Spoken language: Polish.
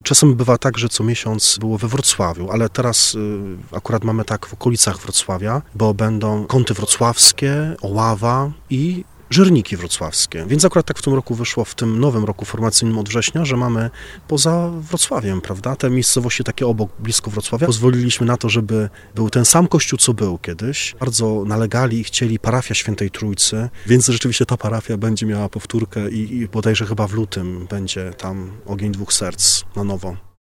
Czasem bywa tak, że co miesiąc było we Wrocławiu, ale teraz akurat mamy tak w okolicach Wrocławia, bo będą Kąty Wrocławskie, Oława i Żerniki Wrocławskie. Więc akurat tak w tym roku wyszło, w tym nowym roku formacyjnym od września, że mamy poza Wrocławiem, prawda? Te miejscowości takie obok, blisko Wrocławia. Pozwoliliśmy na to, żeby był ten sam kościół, co był kiedyś. Bardzo nalegali i chcieli parafia Świętej Trójcy, więc rzeczywiście ta parafia będzie miała powtórkę i bodajże chyba w lutym będzie tam Ogień Dwóch Serc na nowo.